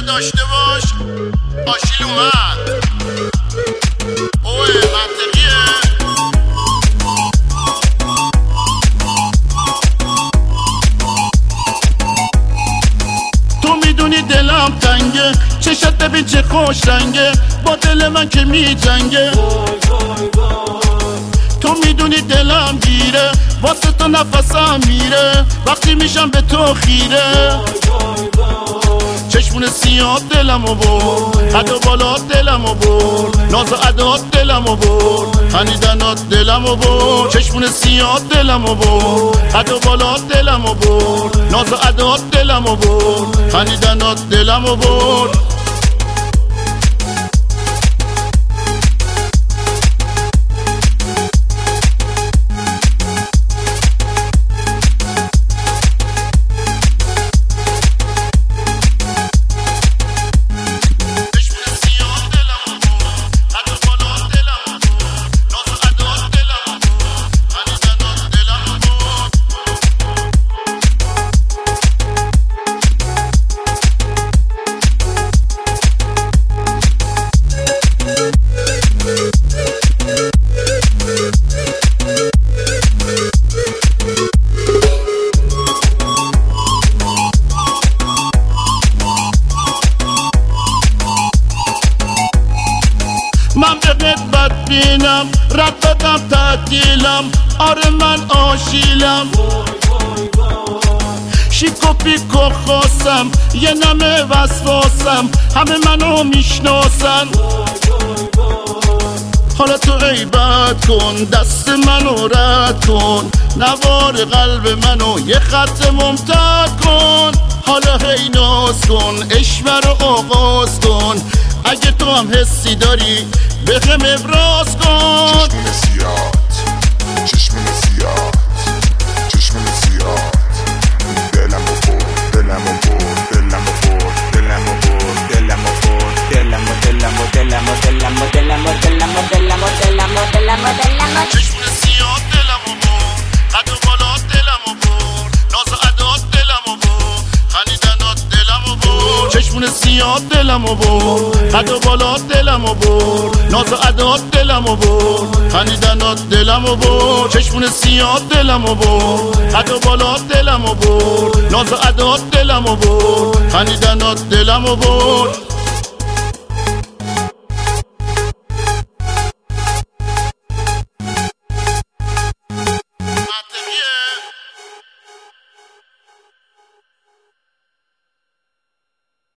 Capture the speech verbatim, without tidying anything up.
داشته باش آشیل اومد. اوه منطقیه. تو میدونی دلم تنگه، چشت ببین چه خوش رنگه، با دل من که میجنگه. تو میدونی دلم گیره، واسه تو نفسم میره، وقتی میشم به تو خیره. چشمون سیاه دلمو برد، قد و بالات دلمو برد، ناز و عدات دلمو برد، خندیدنات دلمو برد. چشمون سیاه دلمو برد، قد و بالات دلمو برد، ناز و عدات دلمو برد، خندیدنات دلمو برد. من به قدبت بینم، رد بدم تعطیلم، آره من آشیلم. شیک و پیک و خواستم، یه نمه وسواسم، همه منو میشناسن. حالا تو عیبت کن، دست منو رد کن، نوار قلب منو یه خط ممتد کن. حالا هی ناز کن، عشق رو آغاز کن، اگه تو هم حسی داری به هم ابراز کن. چشم نسیات، چشم نسیات، چشم نسیات، دلمو برد، دلمو برد، دلمو برد، دلمو برد، دلمو برد، دلمو دلمو دلمو دلمو دلمو دلمو دلمو دلمو دلمو دلمو. چشم نسیات دلمو برد، قد و بالات دلمو برد، ناز و عدات دلمو برد، خندیدنات دلمو برد. چشم نسیات دلمو برد، قد و بالات دلمو برد، ناز و عدات دلمو برد، خندیدنات دلمو برد. چشمون سیاه دلمو برد، قد و بالات دلمو برد، ناز و عدات دلمو برد، خندیدنات دلمو برد.